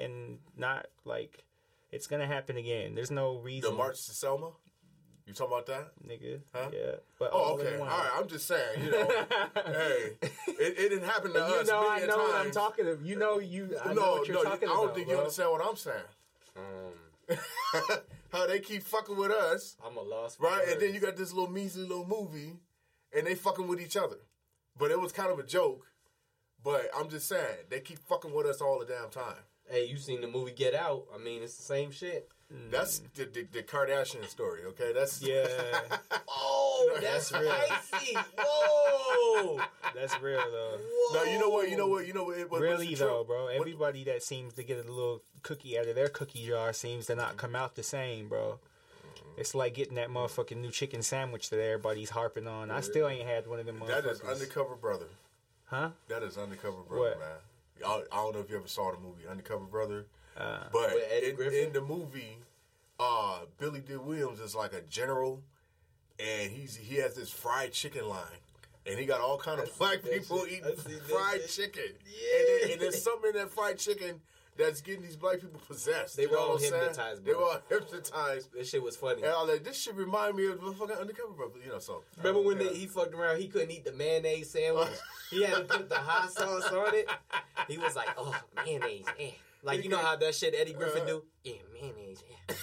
like, it's going to happen again. There's no reason. The March to Selma? You talking about that? Nigga. Huh? Yeah. But okay. All right. I'm just saying, hey, it didn't happen to us I know times. what I'm talking about. I know what you're talking about. I don't think you understand what I'm saying. How they keep fucking with us. I'm a lost right? And then you got this little measly little movie, and they fucking with each other. But it was kind of a joke. But I'm just saying, they keep fucking with us all the damn time. Hey, you seen the movie Get Out? I mean, it's the same shit. That's the Kardashian story, okay? That's Oh, that's spicy. Whoa, that's real though. Whoa. No, you know what? Really though, bro. Everybody that seems to get a little cookie out of their cookie jar seems to not come out the same, bro. It's like getting that motherfucking new chicken sandwich that everybody's harping on. I still ain't had one of them motherfuckers. That is Undercover Brother. Huh? That is Undercover Brother, man. I don't know if you ever saw the movie Undercover Brother. But in the movie, Billy D. Williams is like a general, and he has this fried chicken line, and he got all kind of black people eating fried chicken. Yeah, and there's something in that fried chicken that's getting these black people possessed. They were all hypnotized, bro. They were all hypnotized. This shit was funny. And I was like, this shit remind me of the fucking Undercover Brother, So remember when he fucked around? He couldn't eat the mayonnaise sandwich. He had to put the hot sauce on it. He was like, "Oh, mayonnaise, Like, you know how that shit Eddie Griffin do? Yeah, mayonnaise,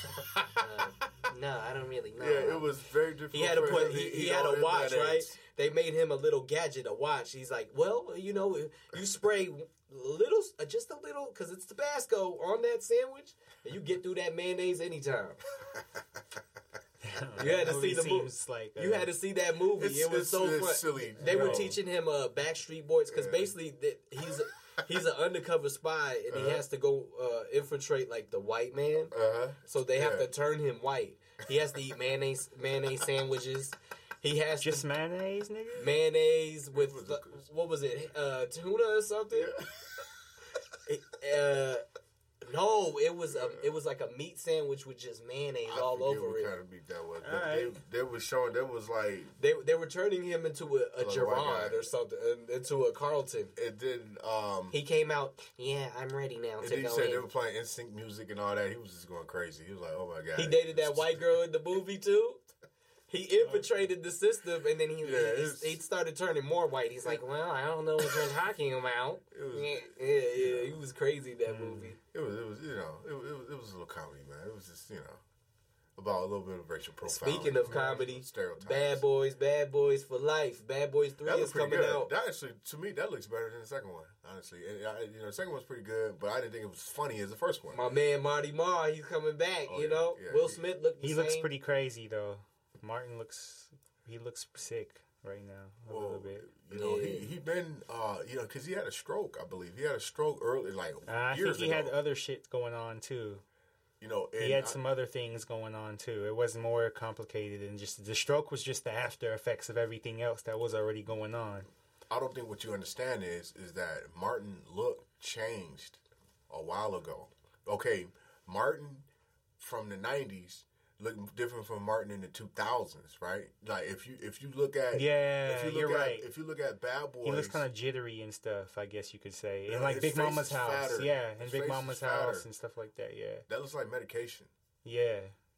no, I don't really know. Yeah, it was very difficult. He had to put, he had a watch, right? They made him a little gadget, a watch. He's like, well, you spray just a little, because it's Tabasco on that sandwich, and you get through that mayonnaise anytime. You had to see the movie. You had to see that movie. It was so fun. Silly. They were teaching him Backstreet Boys, because basically he's an undercover spy, and he has to go infiltrate like the white man. So they have to turn him white. He has to eat mayonnaise sandwiches. He has just mayonnaise, nigga. Mayonnaise with what was it? Tuna or something. No, it was like a meat sandwich with just mayonnaise all over it. Kind of meat that was. They was showing. That was like they were turning him into a Gerard or something, into a Carlton. And then he came out. Yeah, I'm ready now. And then you said they were playing NSYNC music and all that. He was just going crazy. He was like, "Oh my god." He dated that white girl in the movie too. He infiltrated the system, and then he started turning more white. He's like, well, I don't know what you're talking about. He was crazy in that movie. It was a little comedy, man. It was just, about a little bit of racial profiling. Speaking of comedy, Bad Boys for Life. Bad Boys 3 is coming out. That actually, to me, that looks better than the second one, honestly. And, the second one's pretty good, but I didn't think it was as funny as the first one. My man Marty Marr, he's coming back, Yeah, Will Smith looked the same. He looks pretty crazy, though. Martin looks sick right now a little bit. He been because he had a stroke, I believe. He had a stroke early, I think he had other shit going on too. He had some other things going on too. It was more complicated than just the stroke was just the after effects of everything else that was already going on. I don't think what you understand is that Martin look changed a while ago. Okay, Martin from the 90s look different from Martin in the 2000s, right? Like if you look at you're right. If you look at Bad Boys, he looks kind of jittery and stuff, I guess you could say, and like Big Mama's house, and Big Mama's house and stuff like that. Yeah, that looks like medication. Yeah.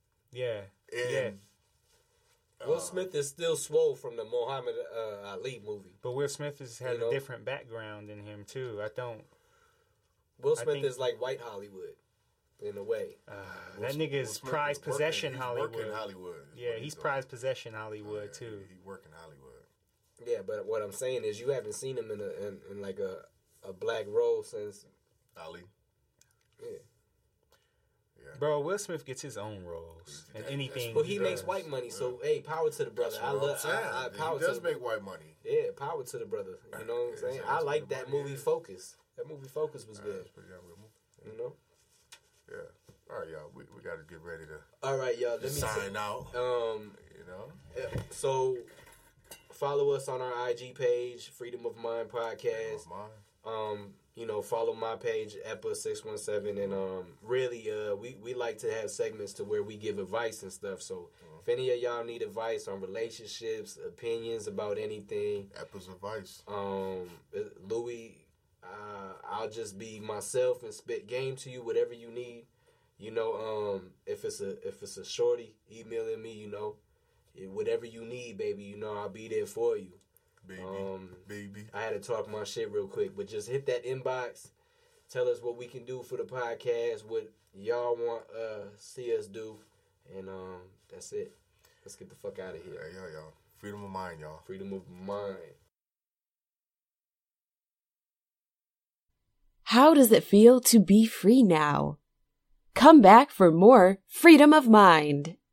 Will Smith is still swole from the Muhammad Ali movie, but Will Smith has had a different background than him too. Will Smith is like white Hollywood. In a way, that nigga is prized possession Hollywood. Yeah, he's prized possession Hollywood too. He working Hollywood. Yeah, but what I'm saying is, you haven't seen him in like a black role since Ali. Yeah. Bro, Will Smith gets his own roles and anything. Well, he makes white money, so hey, power to the brother. He does make white money. Yeah, power to the brother. You know what I'm saying? I like that movie Focus. That movie Focus was good. Yeah. All right, y'all. We got to get ready to. All right, y'all. Let me sign out. So, follow us on our IG page, Freedom of Mind Podcast. Follow my page, EPA617, and really, we like to have segments to where we give advice and stuff. So, if any of y'all need advice on relationships, opinions about anything, EPA's advice. Louis. I'll just be myself and spit game to you, whatever you need. If it's a shorty emailing me, whatever you need, baby, I'll be there for you. Baby. I had to talk my shit real quick, but just hit that inbox. Tell us what we can do for the podcast, what y'all want see us do, and that's it. Let's get the fuck out of here. Yeah, y'all. Freedom of mind, y'all. Freedom of mind. How does it feel to be free now? Come back for more Freedom of Mind.